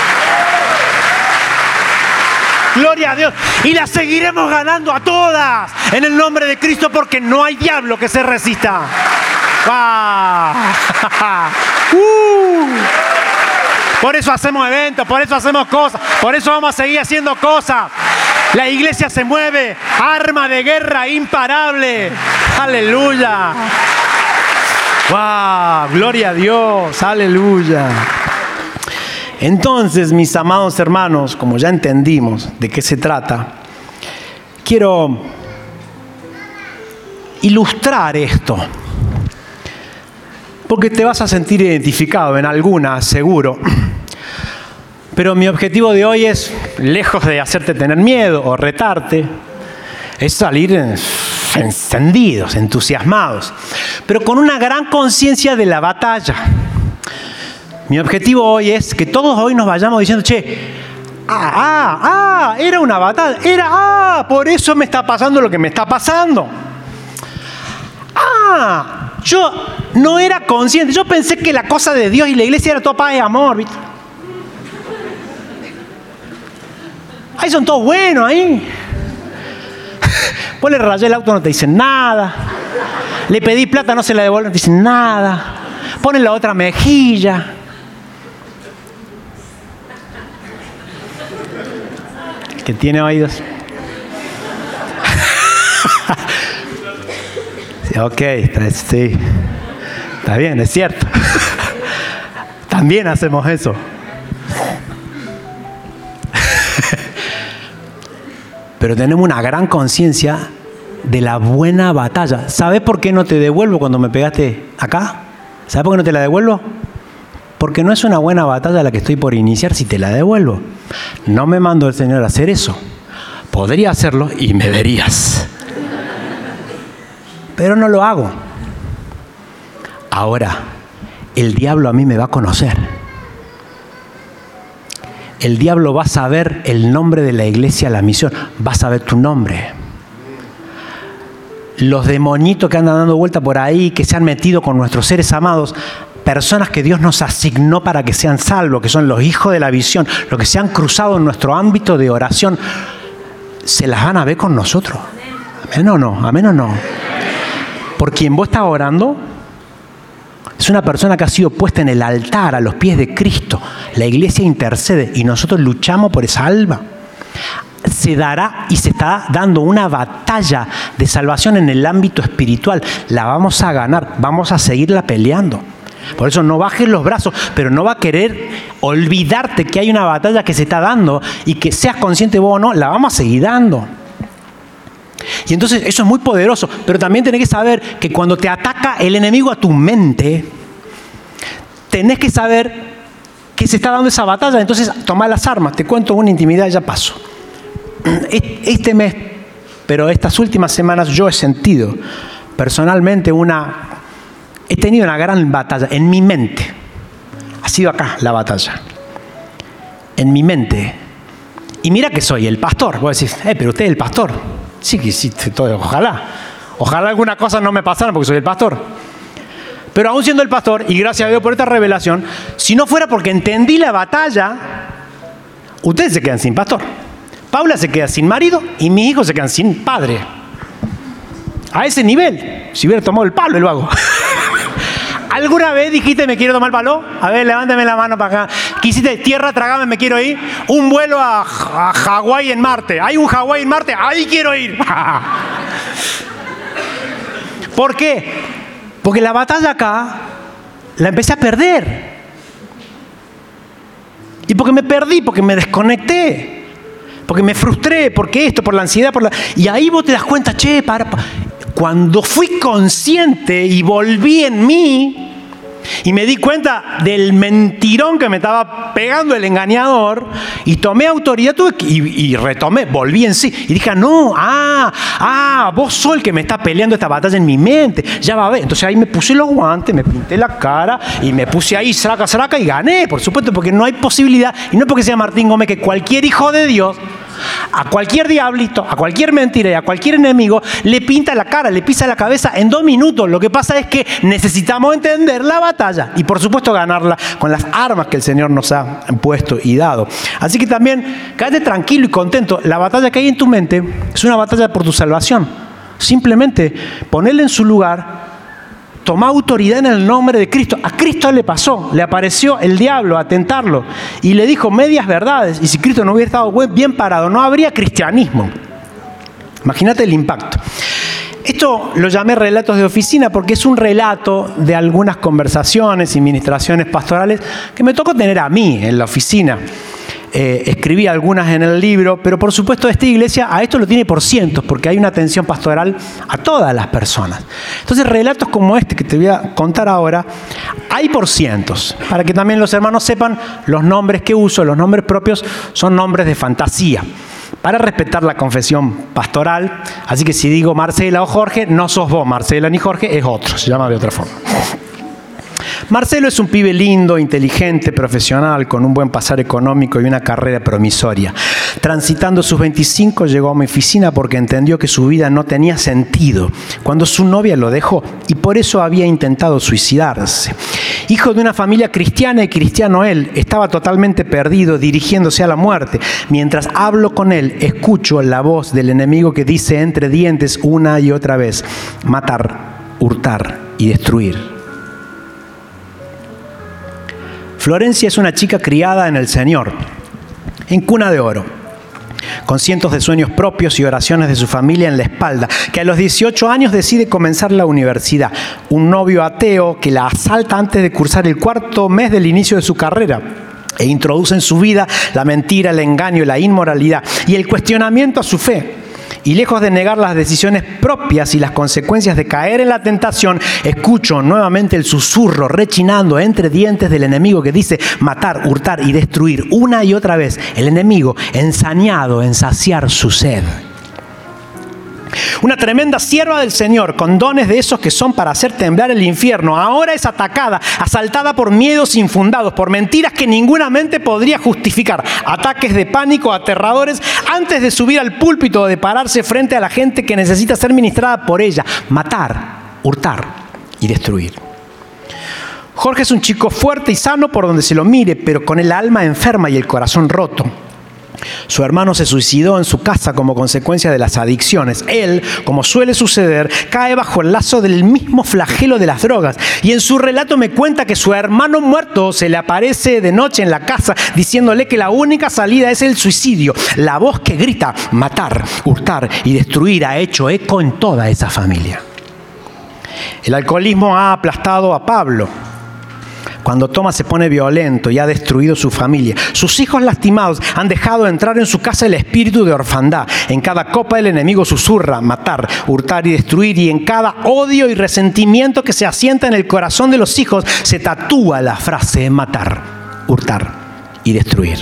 Gloria a Dios. Y la seguiremos ganando a todas en el nombre de Cristo porque no hay diablo que se resista. ¡Ah! uh. Por eso hacemos eventos, por eso hacemos cosas, por eso vamos a seguir haciendo cosas. La iglesia se mueve, arma de guerra imparable. ¡Aleluya! ¡Wow! ¡Gloria a Dios! ¡Aleluya! Entonces, mis amados hermanos, como ya entendimos de qué se trata, quiero ilustrar esto. Porque te vas a sentir identificado en alguna, seguro. Pero mi objetivo de hoy es, lejos de hacerte tener miedo o retarte, es salir encendidos, entusiasmados, pero con una gran conciencia de la batalla. Mi objetivo hoy es que todos hoy nos vayamos diciendo, che, ah, ah, ah, era una batalla, era, ah, por eso me está pasando lo que me está pasando. Ah, yo no era consciente, yo pensé que la cosa de Dios y la iglesia era todo paz y amor, ¿viste? Ahí son todos buenos, ahí. Vos le rayé el auto, no te dicen nada. Le pedí plata, no se la devuelven, no te dicen nada. Ponen la otra mejilla. Que tiene oídos. Sí, ok, está, sí. Está bien, es cierto. También hacemos eso. Pero tenemos una gran conciencia de la buena batalla. ¿Sabes por qué no te devuelvo cuando me pegaste acá? ¿Sabes por qué no te la devuelvo? Porque no es una buena batalla la que estoy por iniciar si te la devuelvo. No me mandó el Señor a hacer eso. Podría hacerlo y me verías. Pero no lo hago. Ahora, el diablo a mí me va a conocer. El diablo va a saber el nombre de la iglesia, la misión. Va a saber tu nombre. Los demonitos que andan dando vuelta por ahí, que se han metido con nuestros seres amados, personas que Dios nos asignó para que sean salvos, que son los hijos de la visión, los que se han cruzado en nuestro ámbito de oración, se las van a ver con nosotros. ¿Amén o no? ¿Amén o no? Por quien vos estás orando es una persona que ha sido puesta en el altar a los pies de Cristo. La iglesia intercede y nosotros luchamos por esa alma. Se dará y se está dando una batalla de salvación en el ámbito espiritual. La vamos a ganar, vamos a seguirla peleando. Por eso no bajes los brazos, pero no va a querer olvidarte que hay una batalla que se está dando y que seas consciente vos o no, la vamos a seguir dando. Y entonces eso es muy poderoso, pero también tenés que saber que cuando te ataca el enemigo a tu mente, tenés que saber que se está dando esa batalla, entonces tomá las armas. Te cuento una intimidad y ya paso. Este mes, pero estas últimas semanas yo he sentido personalmente una... He tenido una gran batalla en mi mente. Ha sido acá la batalla. En mi mente. Y mira que soy el pastor. Vos decís, eh, pero usted es el pastor. Sí, que sí, todo, ojalá. Ojalá alguna cosa no me pasara porque soy el pastor. Pero aún siendo el pastor, y gracias a Dios por esta revelación, si no fuera porque entendí la batalla, ustedes se quedan sin pastor. Paula se queda sin marido y mis hijos se quedan sin padre. A ese nivel. Si hubiera tomado el palo, el vago. ¿Alguna vez dijiste me quiero tomar el palo? A ver, levántame la mano para acá. ¿Quisiste tierra, tragame, me quiero ir? Un vuelo a, a Hawái en Marte. ¿Hay un Hawái en Marte? ¡Ahí quiero ir! ¿Por qué? Porque la batalla acá la empecé a perder. Y porque me perdí, porque me desconecté. Porque me frustré, porque esto, por la ansiedad, por la... Y ahí vos te das cuenta, che, para, para. Cuando fui consciente y volví en mí y me di cuenta del mentirón que me estaba pegando el engañador y tomé autoridad tuve que, y, y retomé, volví en sí y dije, no, ah, ah, vos sos el que me está peleando esta batalla en mi mente, ya va a ver. Entonces ahí me puse los guantes, me pinté la cara y me puse ahí, sraca, sraca y gané, por supuesto, porque no hay posibilidad, y no porque sea Martín Gómez, que cualquier hijo de Dios a cualquier diablito, a cualquier mentira y a cualquier enemigo le pinta la cara, le pisa la cabeza en dos minutos. Lo que pasa es que necesitamos entender la batalla y por supuesto ganarla con las armas que el Señor nos ha puesto y dado. Así que también quédate tranquilo y contento. La batalla que hay en tu mente es una batalla por tu salvación. Simplemente ponerle en su lugar. Tomá autoridad en el nombre de Cristo. A Cristo le pasó, le apareció el diablo a tentarlo y le dijo medias verdades. Y si Cristo no hubiera estado bien parado, no habría cristianismo. Imagínate el impacto. Esto lo llamé relatos de oficina porque es un relato de algunas conversaciones y ministraciones pastorales que me tocó tener a mí en la oficina. Eh, escribí algunas en el libro, pero por supuesto esta iglesia a esto lo tiene por cientos, porque hay una atención pastoral a todas las personas. Entonces relatos como este que te voy a contar ahora, hay por cientos, para que también los hermanos sepan los nombres que uso, los nombres propios son nombres de fantasía, para respetar la confesión pastoral. Así que si digo Marcela o Jorge, no sos vos Marcela ni Jorge, es otro, se llama de otra forma. Marcelo es un pibe lindo, inteligente, profesional, con un buen pasar económico y una carrera promisoria. Transitando sus veinticinco, llegó a mi oficina porque entendió que su vida no tenía sentido cuando su novia lo dejó y por eso había intentado suicidarse. Hijo de una familia cristiana y cristiano él, estaba totalmente perdido, dirigiéndose a la muerte. Mientras hablo con él, escucho la voz del enemigo que dice entre dientes una y otra vez: matar, hurtar y destruir. Florencia es una chica criada en el Señor, en cuna de oro, con cientos de sueños propios y oraciones de su familia en la espalda, que a los dieciocho años decide comenzar la universidad. Un novio ateo que la asalta antes de cursar el cuarto mes del inicio de su carrera e introduce en su vida la mentira, el engaño, la inmoralidad y el cuestionamiento a su fe. Y lejos de negar las decisiones propias y las consecuencias de caer en la tentación, escucho nuevamente el susurro rechinando entre dientes del enemigo que dice matar, hurtar y destruir una y otra vez. El enemigo ensañado en saciar su sed. Una tremenda sierva del Señor, con dones de esos que son para hacer temblar el infierno, ahora es atacada, asaltada por miedos infundados, por mentiras que ninguna mente podría justificar, ataques de pánico aterradores antes de subir al púlpito o de pararse frente a la gente que necesita ser ministrada por ella, matar, hurtar y destruir. Jorge es un chico fuerte y sano por donde se lo mire, pero con el alma enferma y el corazón roto. Su hermano se suicidó en su casa como consecuencia de las adicciones. Él, como suele suceder, cae bajo el lazo del mismo flagelo de las drogas. Y en su relato me cuenta que su hermano muerto se le aparece de noche en la casa diciéndole que la única salida es el suicidio. La voz que grita matar, hurtar y destruir ha hecho eco en toda esa familia. El alcoholismo ha aplastado a Pablo. Cuando toma se pone violento y ha destruido su familia. Sus hijos lastimados han dejado entrar en su casa el espíritu de orfandad. En cada copa el enemigo susurra matar, hurtar y destruir. Y en cada odio y resentimiento que se asienta en el corazón de los hijos se tatúa la frase matar, hurtar y destruir.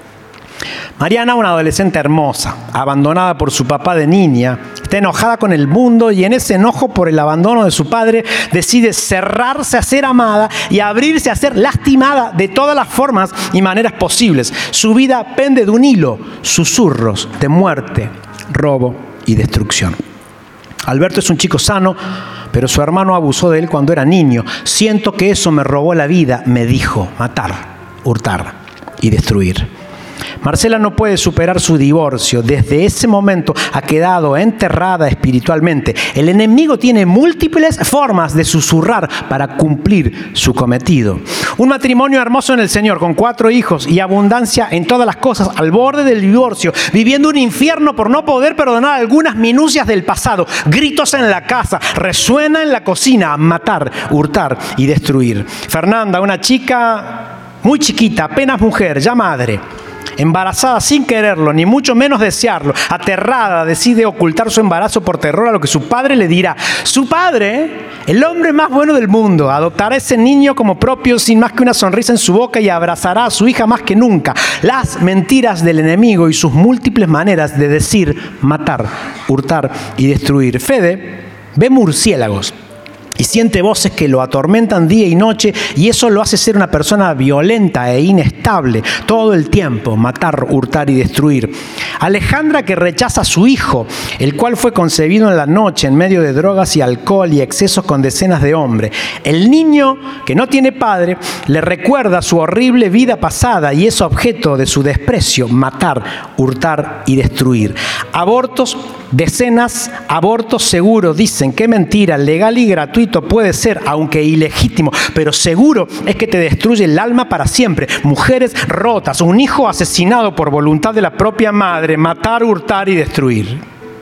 Mariana, una adolescente hermosa, abandonada por su papá de niña, está enojada con el mundo y en ese enojo por el abandono de su padre decide cerrarse a ser amada y abrirse a ser lastimada de todas las formas y maneras posibles. Su vida pende de un hilo, susurros de muerte, robo y destrucción. Alberto es un chico sano, pero su hermano abusó de él cuando era niño. Siento que eso me robó la vida, me dijo, matar, hurtar y destruir. Marcela no puede superar su divorcio. Desde ese momento ha quedado enterrada espiritualmente. El enemigo tiene múltiples formas de susurrar para cumplir su cometido. Un matrimonio hermoso en el Señor, con cuatro hijos y abundancia en todas las cosas, al borde del divorcio, viviendo un infierno por no poder perdonar algunas minucias del pasado. Gritos en la casa, resuena en la cocina, matar, hurtar y destruir. Fernanda, una chica muy chiquita, apenas mujer, ya madre, embarazada sin quererlo, ni mucho menos desearlo, aterrada, decide ocultar su embarazo por terror a lo que su padre le dirá. Su padre, el hombre más bueno del mundo, adoptará a ese niño como propio sin más que una sonrisa en su boca y abrazará a su hija más que nunca. Las mentiras del enemigo y sus múltiples maneras de decir, matar, hurtar y destruir. Fede ve murciélagos y siente voces que lo atormentan día y noche, y eso lo hace ser una persona violenta e inestable todo el tiempo, matar, hurtar y destruir. Alejandra, que rechaza a su hijo, el cual fue concebido en la noche en medio de drogas y alcohol y excesos con decenas de hombres. El niño, que no tiene padre, le recuerda su horrible vida pasada y es objeto de su desprecio, matar, hurtar y destruir. Abortos, decenas, abortos seguros, dicen, qué mentira, legal y gratuito puede ser, aunque ilegítimo, pero seguro es que te destruye el alma para siempre. Mujeres rotas, un hijo asesinado por voluntad de la propia madre, matar, hurtar y destruir.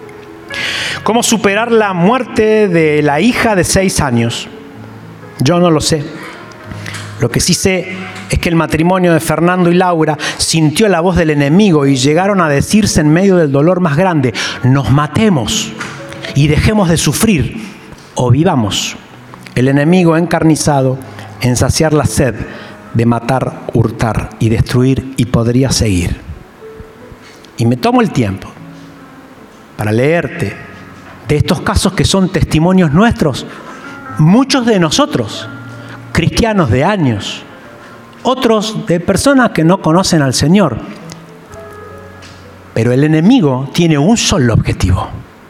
¿Cómo superar la muerte de la hija de seis años? Yo no lo sé. Lo que sí sé es que el matrimonio de Fernando y Laura sintió la voz del enemigo y llegaron a decirse en medio del dolor más grande, nos matemos y dejemos de sufrir o vivamos. El enemigo encarnizado en saciar la sed de matar, hurtar y destruir, y podría seguir. Y me tomo el tiempo para leerte de estos casos que son testimonios nuestros, muchos de nosotros, cristianos de años, otros de personas que no conocen al Señor. Pero el enemigo tiene un solo objetivo: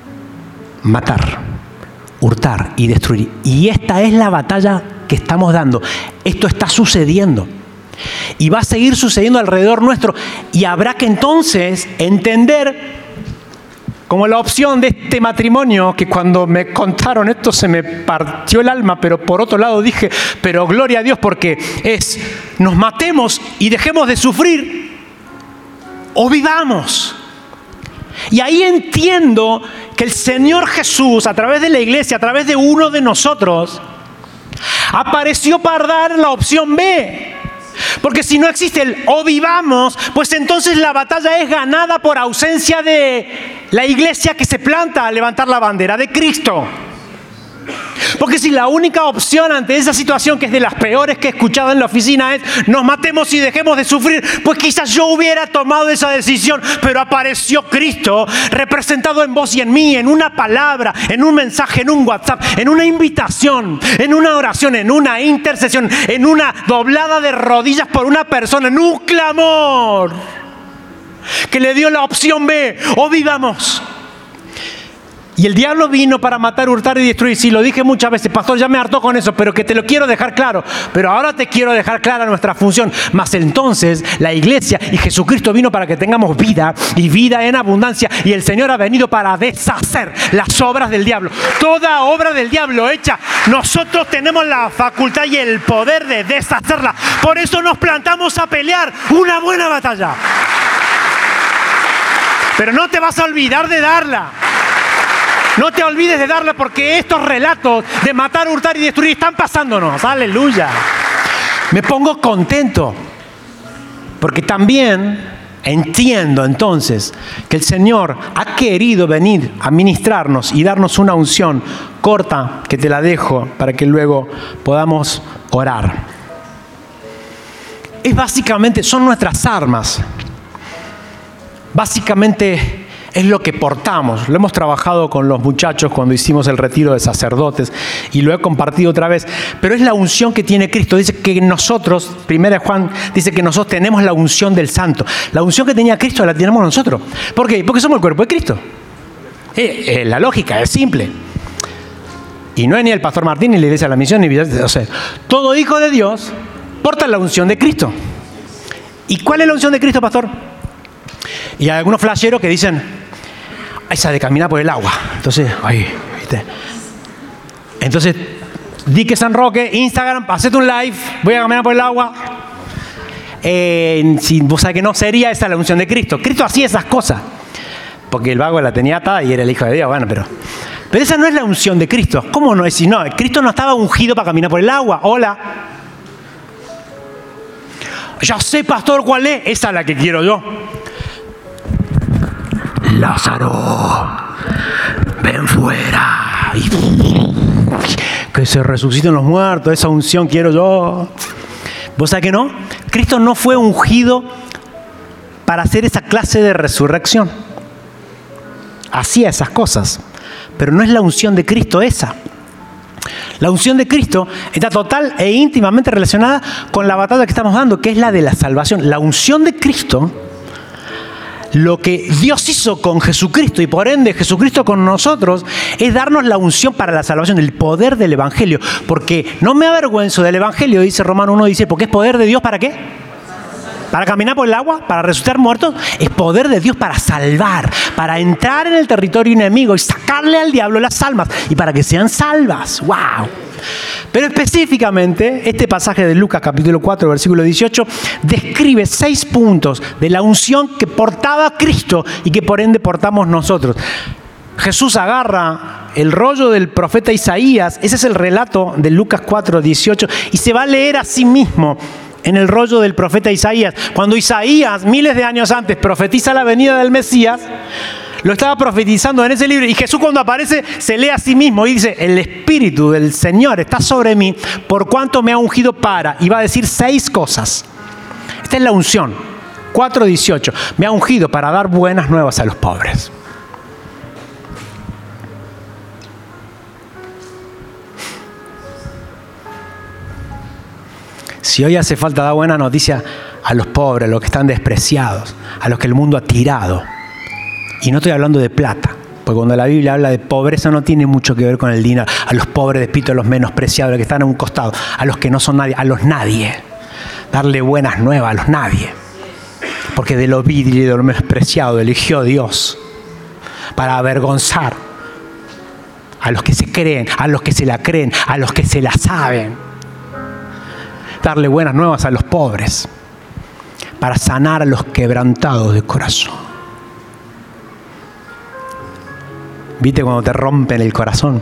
matar, hurtar y destruir. Y esta es la batalla que estamos dando. Esto está sucediendo. Y va a seguir sucediendo alrededor nuestro. Y habrá que entonces entender, como la opción de este matrimonio, que cuando me contaron esto se me partió el alma, pero por otro lado dije, pero gloria a Dios, porque es, nos matemos y dejemos de sufrir o vivamos. Y ahí entiendo que el Señor Jesús, a través de la iglesia, a través de uno de nosotros, apareció para dar la opción B. Porque si no existe el o vivamos, pues entonces la batalla es ganada por ausencia de la iglesia que se planta a levantar la bandera de Cristo. Porque si la única opción ante esa situación, que es de las peores que he escuchado en la oficina, es nos matemos y dejemos de sufrir, pues quizás yo hubiera tomado esa decisión, pero apareció Cristo representado en vos y en mí, en una palabra, en un mensaje, en un WhatsApp, en una invitación, en una oración, en una intercesión, en una doblada de rodillas por una persona, en un clamor que le dio la opción B: o vivamos. Y el diablo vino para matar, hurtar y destruir. Sí, lo dije muchas veces, pastor, ya me hartó con eso, pero que te lo quiero dejar claro. Pero ahora te quiero dejar clara nuestra función. Mas entonces la iglesia y Jesucristo vino para que tengamos vida y vida en abundancia. Y el Señor ha venido para deshacer las obras del diablo. Toda obra del diablo hecha, nosotros tenemos la facultad y el poder de deshacerla. Por eso nos plantamos a pelear una buena batalla. Pero no te vas a olvidar de darla. No te olvides de darla, porque estos relatos de matar, hurtar y destruir están pasándonos. Aleluya. Me pongo contento, porque también entiendo entonces que el Señor ha querido venir a ministrarnos y darnos una unción corta, que te la dejo para que luego podamos orar. Es básicamente, son nuestras armas. Básicamente es lo que portamos. Lo hemos trabajado con los muchachos cuando hicimos el retiro de sacerdotes y lo he compartido otra vez. Pero es la unción que tiene Cristo. Dice que nosotros, primera Juan dice que nosotros tenemos la unción del Santo. La unción que tenía Cristo la tenemos nosotros. ¿Por qué? Porque somos el cuerpo de Cristo. Eh, eh, la lógica es simple. Y no es ni el pastor Martín, ni la Iglesia de la Misión, ni... O sea, todo hijo de Dios porta la unción de Cristo. ¿Y cuál es la unción de Cristo, pastor? Y hay algunos flasheros que dicen... esa de caminar por el agua. Entonces, ahí, ¿viste? Entonces, di que San Roque, Instagram, hacete un live, voy a caminar por el agua. Eh, si vos sabés que no sería esa la unción de Cristo. Cristo hacía esas cosas. Porque el vago la tenía atada y era el hijo de Dios. Bueno, pero, pero esa no es la unción de Cristo. ¿Cómo no es? Si no, Cristo no estaba ungido para caminar por el agua. Hola. Ya sé, pastor, cuál es. Esa es la que quiero yo. Lázaro, ven fuera. Y que se resuciten los muertos. Esa unción quiero yo. ¿Vos sabés que no? Cristo no fue ungido para hacer esa clase de resurrección. Hacía esas cosas, pero no es la unción de Cristo esa. La unción de Cristo está total e íntimamente relacionada con la batalla que estamos dando, que es la de la salvación. La unción de Cristo, lo que Dios hizo con Jesucristo y por ende Jesucristo con nosotros, es darnos la unción para la salvación, el poder del Evangelio. Porque no me avergüenzo del Evangelio, dice Romano uno, dice, porque es poder de Dios ¿para qué? Para caminar por el agua, para resucitar muertos. Es poder de Dios para salvar, para entrar en el territorio enemigo y sacarle al diablo las almas y para que sean salvas. ¡Wow! Pero específicamente, este pasaje de Lucas capítulo cuatro, versículo dieciocho, describe seis puntos de la unción que portaba Cristo y que por ende portamos nosotros. Jesús agarra el rollo del profeta Isaías, ese es el relato de Lucas cuatro, dieciocho, y se va a leer a sí mismo en el rollo del profeta Isaías. Cuando Isaías, miles de años antes, profetiza la venida del Mesías, lo estaba profetizando en ese libro. Y Jesús, cuando aparece, se lee a sí mismo y dice: el Espíritu del Señor está sobre mí, por cuanto me ha ungido para. Y va a decir seis cosas. Esta es la unción. cuatro dieciocho. Me ha ungido para dar buenas nuevas a los pobres. Si hoy hace falta dar buena noticia a los pobres, a los que están despreciados, a los que el mundo ha tirado. Y no estoy hablando de plata, porque cuando la Biblia habla de pobreza no tiene mucho que ver con el dinero. A los pobres de espíritu, a los menospreciados, a los que están a un costado, a los que no son nadie, a los nadie. Darle buenas nuevas a los nadie. Porque de lo vil y de lo menospreciado eligió Dios para avergonzar a los que se creen, a los que se la creen, a los que se la saben. Darle buenas nuevas a los pobres, para sanar a los quebrantados de corazón. ¿Viste cuando te rompen el corazón?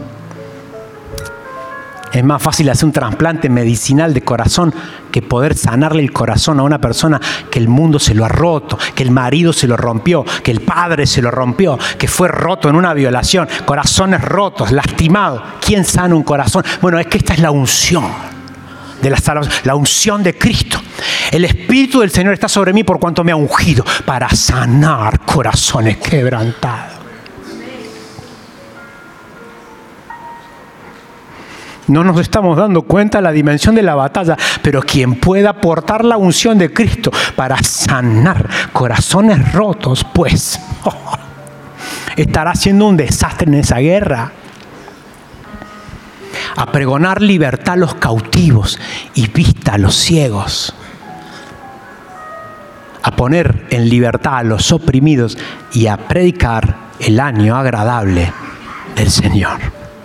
Es más fácil hacer un trasplante medicinal de corazón que poder sanarle el corazón a una persona que el mundo se lo ha roto, que el marido se lo rompió, que el padre se lo rompió, que fue roto en una violación. Corazones rotos, lastimados. ¿Quién sana un corazón? Bueno, es que esta es la unción de la salvación, la unción de Cristo. El Espíritu del Señor está sobre mí por cuanto me ha ungido para sanar corazones quebrantados. No nos estamos dando cuenta de la dimensión de la batalla, pero quien pueda portar la unción de Cristo para sanar corazones rotos, pues, oh, estará siendo un desastre en esa guerra. A pregonar libertad a los cautivos y vista a los ciegos. A poner en libertad a los oprimidos y a predicar el año agradable del Señor.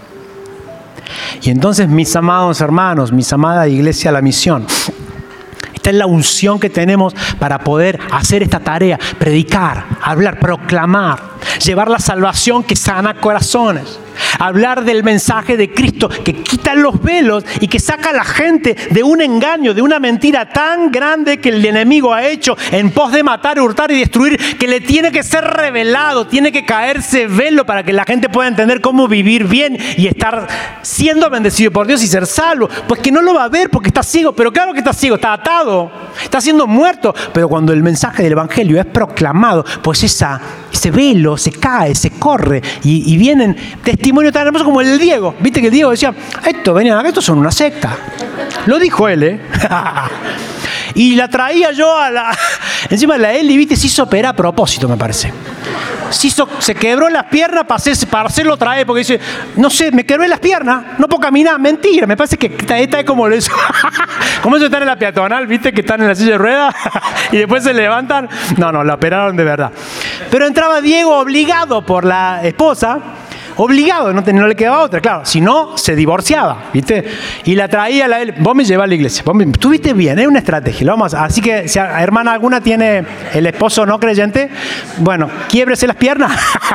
Y entonces, mis amados hermanos, mis amada iglesia La Misión, esta es la unción que tenemos para poder hacer esta tarea: predicar, hablar, proclamar, llevar la salvación que sana corazones. Hablar del mensaje de Cristo que quita los velos y que saca a la gente de un engaño, de una mentira tan grande que el enemigo ha hecho en pos de matar, hurtar y destruir, que le tiene que ser revelado, tiene que caerse velo para que la gente pueda entender cómo vivir bien y estar siendo bendecido por Dios y ser salvo. Pues que no lo va a ver porque está ciego, pero claro que está ciego, está atado, está siendo muerto. Pero cuando el mensaje del Evangelio es proclamado, pues esa, ese velo se cae, se corre y, y vienen testimonios tan hermosos como el de Diego. Viste que el Diego decía, esto venían acá, estos son una secta. Lo dijo él, ¿eh? Y la traía yo a la... Encima la Eli, viste, se hizo operar a propósito, me parece. Se, hizo, se quebró las piernas para, hacer, para hacerlo otra vez, porque dice, no sé, me quebré las piernas, no puedo caminar. Mentira, me parece que esta, esta es como eso. Como eso están en la peatonal, viste, que están en la silla de ruedas y después se levantan. No, no, la operaron de verdad. Pero entraba Diego obligado por la esposa. Obligado, no, no le quedaba otra, claro. Si no, se divorciaba, ¿viste? Y la traía a la... Vos me llevás a la iglesia. Vos me, estuviste bien, es una estrategia. Lo vamos a, así que, si a, hermana alguna tiene el esposo no creyente, bueno, quiébrese las piernas.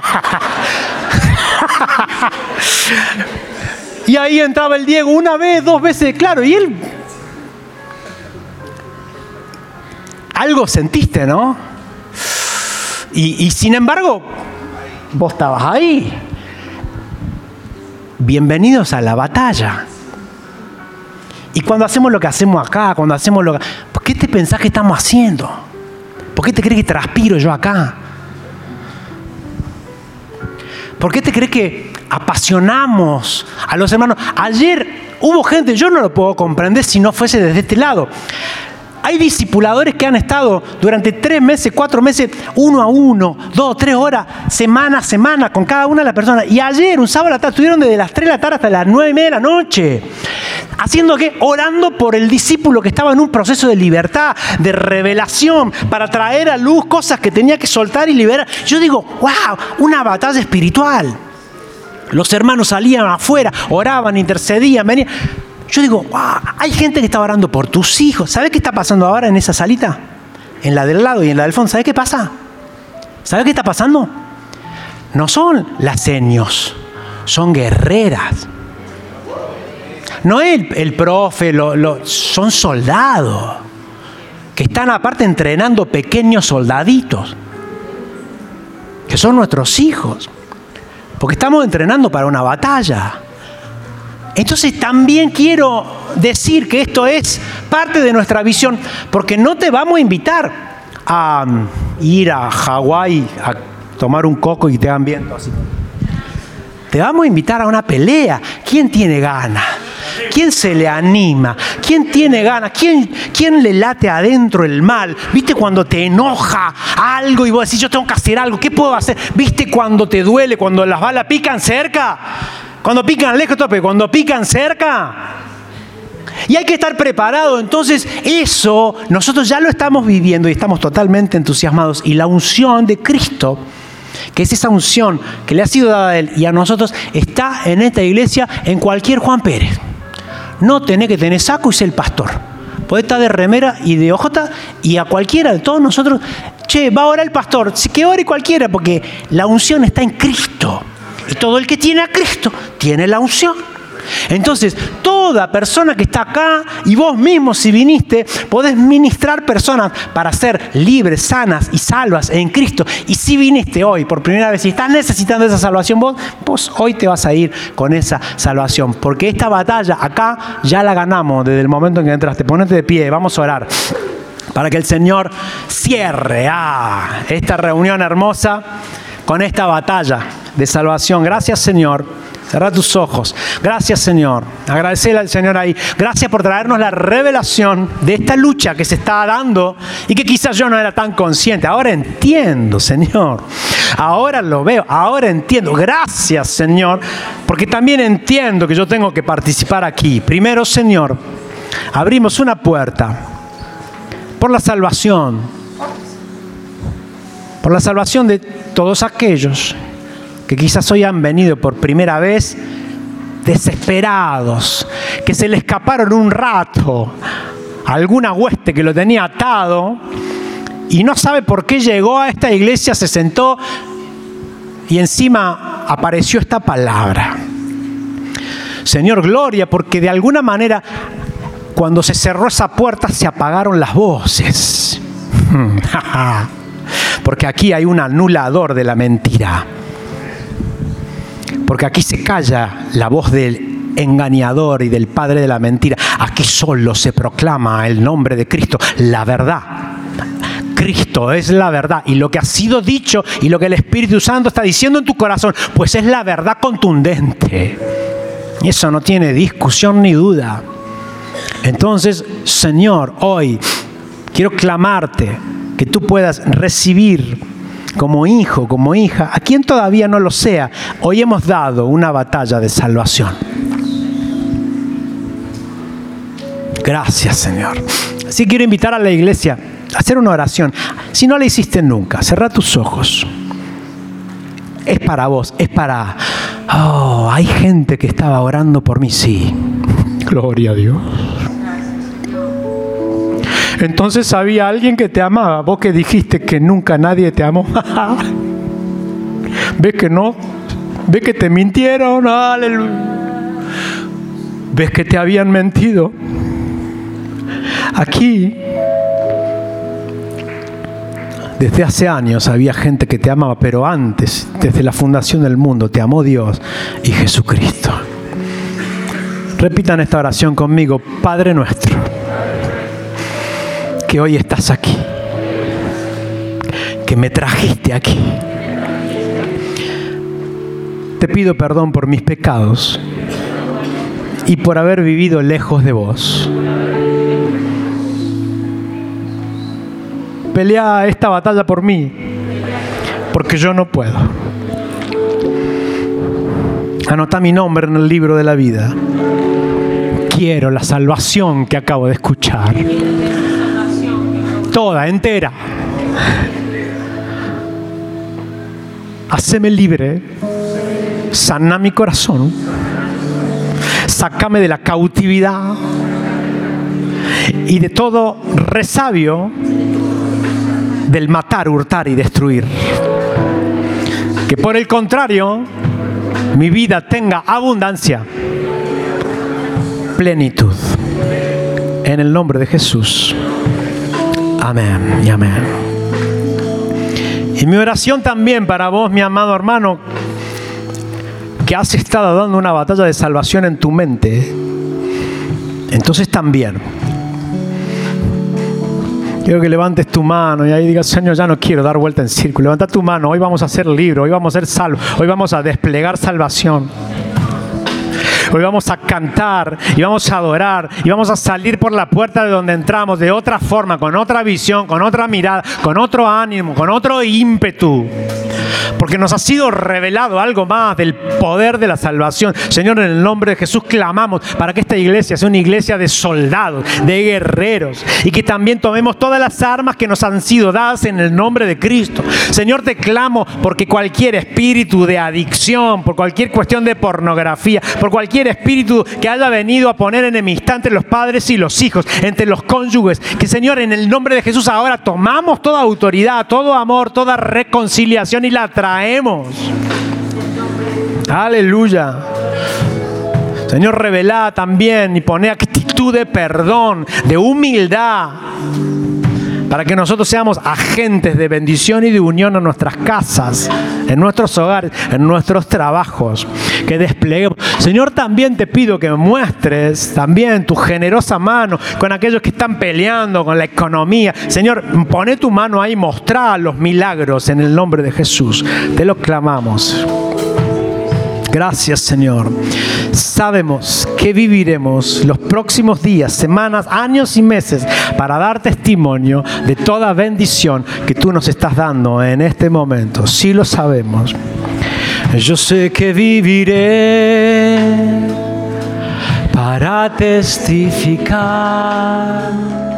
Y ahí entraba el Diego una vez, dos veces, claro. Y él... Algo sentiste, ¿no? Y, y sin embargo, vos estabas ahí. Bienvenidos a la batalla. Y cuando hacemos lo que hacemos acá, cuando hacemos lo que... ¿Por qué te pensás que estamos haciendo? ¿Por qué te crees que transpiro yo acá? ¿Por qué te crees que apasionamos a los hermanos? Ayer hubo gente, yo no lo puedo comprender si no fuese desde este lado. Hay discipuladores que han estado durante tres meses, cuatro meses, uno a uno, dos, tres horas, semana a semana, con cada una de las personas. Y ayer, un sábado a la tarde, estuvieron desde las tres de la tarde hasta las nueve y media de la noche. ¿Haciendo qué? Orando por el discípulo que estaba en un proceso de libertad, de revelación, para traer a luz cosas que tenía que soltar y liberar. Yo digo, wow, una batalla espiritual. Los hermanos salían afuera, oraban, intercedían, venían... Yo digo, wow, hay gente que está orando por tus hijos. ¿Sabes qué está pasando ahora en esa salita? En la del lado y en la del fondo. ¿Sabes qué pasa? ¿Sabes qué está pasando? No son laseños, son guerreras. No es el, el profe, lo, lo, son soldados que están aparte entrenando pequeños soldaditos, que son nuestros hijos, porque estamos entrenando para una batalla. Entonces también quiero decir que esto es parte de nuestra visión, porque no te vamos a invitar a ir a Hawái a tomar un coco y te dan viento así. Te vamos a invitar a una pelea. ¿Quién tiene ganas? ¿Quién se le anima? ¿Quién tiene ganas? ¿Quién, quién le late adentro el mal? ¿Viste cuando te enoja algo y vos decís, yo tengo que hacer algo? ¿Qué puedo hacer? ¿Viste cuando te duele? Cuando las balas pican cerca. Cuando pican lejos, pero cuando pican cerca. Y hay que estar preparado. Entonces, eso nosotros ya lo estamos viviendo y estamos totalmente entusiasmados. Y la unción de Cristo, que es esa unción que le ha sido dada a Él y a nosotros, está en esta iglesia en cualquier Juan Pérez. No tenés que tener saco y ser el pastor. Podés estar de remera y de ojota y a cualquiera de todos nosotros, che, va a orar el pastor. Que ore cualquiera, porque la unción está en Cristo. Y todo el que tiene a Cristo tiene la unción. Entonces, toda persona que está acá y vos mismo si viniste, podés ministrar personas para ser libres, sanas y salvas en Cristo. Y si viniste hoy por primera vez y estás necesitando esa salvación, vos, vos hoy te vas a ir con esa salvación. Porque esta batalla acá ya la ganamos desde el momento en que entraste. Ponete de pie, vamos a orar para que el Señor cierre ah, esta reunión hermosa con esta batalla de salvación. Gracias, Señor, Cerrá tus ojos. Gracias, Señor. Agradecerle al Señor ahí. Gracias por traernos la revelación de esta lucha que se está dando y que quizás yo no era tan consciente. Ahora entiendo, Señor. Ahora lo veo. Ahora entiendo. Gracias, Señor. Porque también entiendo que yo tengo que participar aquí. Primero, Señor, abrimos una puerta por la salvación. Por la salvación de todos aquellos que quizás hoy han venido por primera vez desesperados, que se le escaparon un rato a alguna hueste que lo tenía atado y no sabe por qué llegó a esta iglesia, se sentó y encima apareció esta palabra. Señor, gloria, porque de alguna manera cuando se cerró esa puerta se apagaron las voces. Porque aquí hay un anulador de la mentira. Porque aquí se calla la voz del engañador y del padre de la mentira. Aquí solo se proclama el nombre de Cristo, la verdad. Cristo es la verdad. Y lo que ha sido dicho y lo que el Espíritu Santo está diciendo en tu corazón, pues es la verdad contundente. Y eso no tiene discusión ni duda. Entonces, Señor, hoy quiero clamarte que tú puedas recibir como hijo, como hija, a quien todavía no lo sea. Hoy hemos dado una batalla de salvación. Gracias, Señor. Así quiero invitar a la iglesia a hacer una oración. Si no la hiciste nunca, cerrá tus ojos. Es para vos, es para... Oh, hay gente que estaba orando por mí, sí. Gloria a Dios. Entonces había alguien que te amaba. Vos que dijiste que nunca nadie te amó. ¿Ves que no? ¿Ves que te mintieron? Aleluya. ¿Ves que te habían mentido? Aquí, desde hace años había gente que te amaba, pero antes, desde la fundación del mundo, te amó Dios y Jesucristo. Repitan esta oración conmigo. Padre nuestro, que hoy estás aquí, que me trajiste aquí. Te pido perdón por mis pecados y por haber vivido lejos de vos. Pelea esta batalla por mí, porque yo no puedo. Anota mi nombre en el libro de la vida. Quiero la salvación que acabo de escuchar. Toda, entera. Haceme libre. Sana mi corazón. Sácame de la cautividad y de todo resabio del matar, hurtar y destruir. Que por el contrario, mi vida tenga abundancia, plenitud. En el nombre de Jesús. Amén y amén. Y mi oración también para vos, mi amado hermano, que has estado dando una batalla de salvación en tu mente. Entonces también quiero que levantes tu mano y ahí digas: Señor, ya no quiero dar vuelta en círculo. Levanta tu mano. Hoy vamos a ser libres, hoy vamos a ser salvos, hoy vamos a desplegar salvación. Hoy vamos a cantar y vamos a adorar y vamos a salir por la puerta de donde entramos de otra forma, con otra visión, con otra mirada, con otro ánimo, con otro ímpetu. Porque nos ha sido revelado algo más del poder de la salvación. Señor, en el nombre de Jesús clamamos para que esta iglesia sea una iglesia de soldados, de guerreros, y que también tomemos todas las armas que nos han sido dadas en el nombre de Cristo. Señor, te clamo porque cualquier espíritu de adicción, por cualquier cuestión de pornografía, por cualquier espíritu que haya venido a poner enemistad entre los padres y los hijos, entre los cónyuges, que Señor, en el nombre de Jesús ahora tomamos toda autoridad, todo amor, toda reconciliación y la traemos. Aleluya. Señor, revelá también y poné actitud de perdón, de humildad, para que nosotros seamos agentes de bendición y de unión en nuestras casas, en nuestros hogares, en nuestros trabajos, que despleguemos. Señor, también te pido que muestres también tu generosa mano con aquellos que están peleando con la economía. Señor, poné tu mano ahí, mostrá los milagros en el nombre de Jesús. Te lo clamamos. Gracias, Señor. Sabemos que viviremos los próximos días, semanas, años y meses para dar testimonio de toda bendición que tú nos estás dando en este momento. Sí lo sabemos. Yo sé que viviré para testificar